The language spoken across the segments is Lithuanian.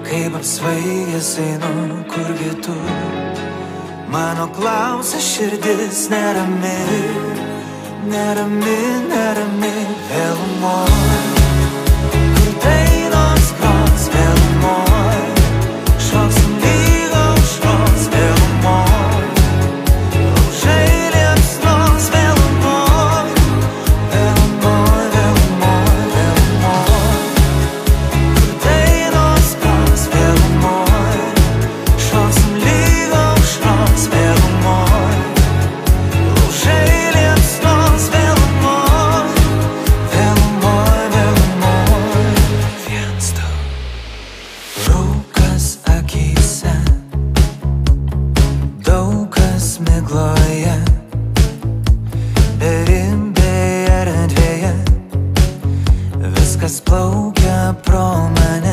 Kaip apsvaigęs einu, kurgi tu? Mano klausia širdis nerami, nerami, nerami. Vėlumoj, kur dainos gros, vėlumoj, šoksim lyg aušros, vėlumoj, laužai liepsnos, vėlumoj, vėlumoj, vėlumoj, vėlumoj, kur dainos gros, vėlumoj, šoksim lyg aušros, vėlumoj, laužai liepsnos, vėlumoj, vėlumoj, vėlumoj. Viens du. Rūkas akyse, daug kas migloje, berimbėje erdvėje, viskas plaukia pro mane,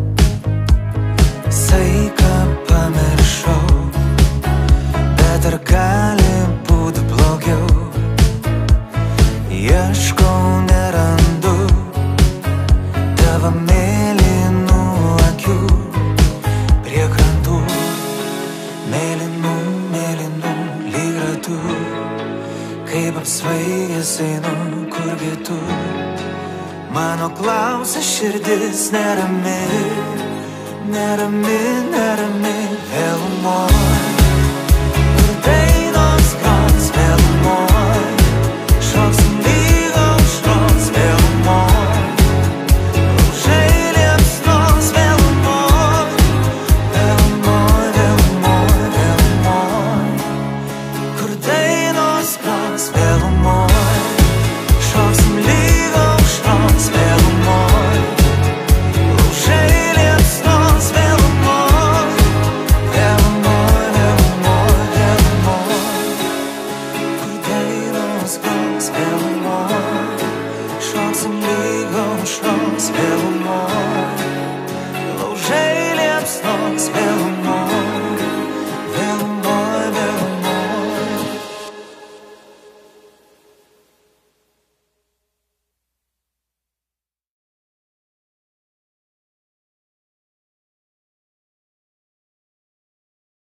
saiką pamiršau, bet ar gali būt blogiau? Ieškau, nerandu tavo mėlynų akių prie krantų, mėlynų, mėlynų lyg ratų. Kaip apsvaigęs einu, kurgi tu? Mano klausia širdis nerami, nerami, nerami. Vėlumoj,